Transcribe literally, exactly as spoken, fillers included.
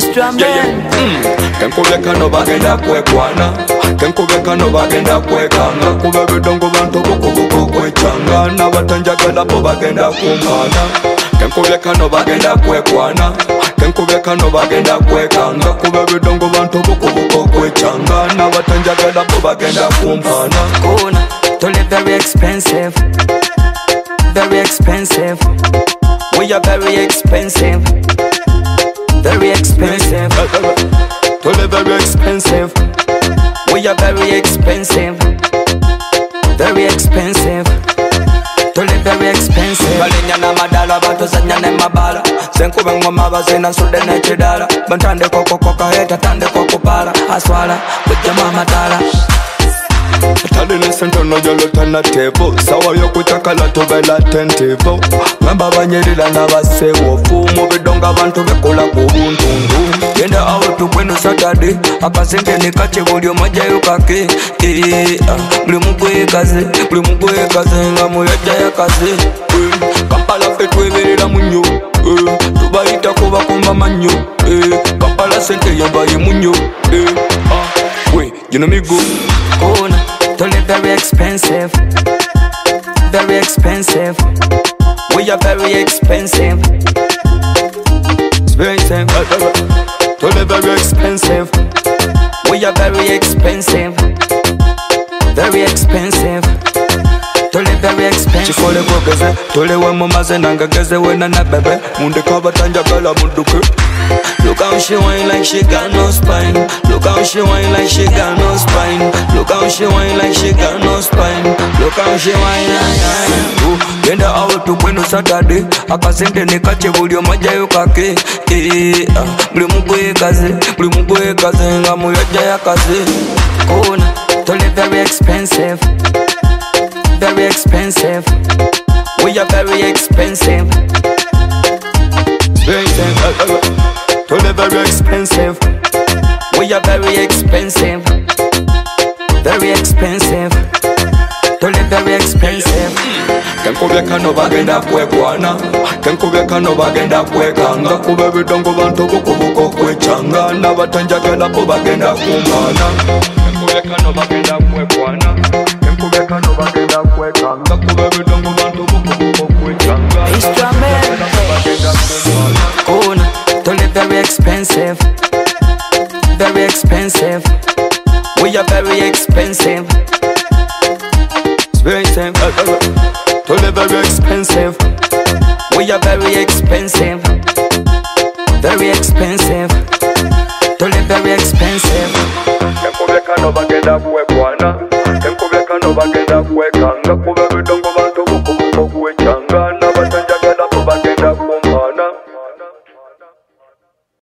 Instrument Kenkubeka no bagenda kwekwana Kenkubeka no bagenda kwekanga Kuba bidongo bantu bukubuku kwechanga Nabatanjagala bo bagenda kumana Kenkubeka no bagenda kwekwana Kenkubeka no bagenda kwekanga Kuba bidongo bantu bukubuku kwechanga Nabatanjagala bo bagenda kumana Kuna tole very expensive, very expensive. We are very expensive, very expensive. Tole very expensive. We are very expensive, very expensive. Tole very expensive. Balinya na madala bantu zanya ne mabala. Senkube ngoma bazina sude ne chidala. Bantande koko koka heta tande koko para. Aswala kujama matala. Tali nesento no jolo tana tebo Sawa yoku chakala tubela tentivo Ngamba banyerila na basewo Fumu bidonga bantu bekola kubuntundu Yenda awe tukwenu Saturday Akasenge nikache volio maja yukake Mli mugwe kaze Mli mugwe kaze nga muyaja ya kaze Kampala fetwe verila munyo Tubaita kuba kumba manyo Kampala sente yambaye munyo We, you know me go Kuna tole very expensive, very expensive. We are very expensive, expensive. Tole very expensive. We are very expensive, very expensive. Tole very expensive. Chikole kwegeze, tole we mumaze nangageze we na na bebe Munde kaba tanjagala munduke Look how she whine like she got no spine. Look how she whine like she got no spine. Look how she whine like she got no spine. Look how she whine. Yenda awe tukwenu Saturday Akasende nikache volio maja yukake Mli mugwe kaze, mli mugwe kaze nga muyaja ya kaze Kuna tole very expensive, very expensive. We are very expensive, expensive. Tole very expensive. We are very expensive, very expensive. Tole very expensive. Kenkubeka no bagenda kwekwana Kenkubeka no bagenda kwekanga Kuba bidongo bantu bukubuko kwechanga Nabatanjagala bo bagenda kumana Kenkubeka no bagenda kwekwana Kenkubeka no bagenda kwekanga Kuba bidongo bantu bukubuko kwechanga Instrument Kuna tole very expensive, very expensive. We are very expensive, expensive. Tole very expensive. we are very expensive, very expensive. Tole very expensive. Kenkubeka no bagenda kwekwana Kenkubeka no bagenda kwekanga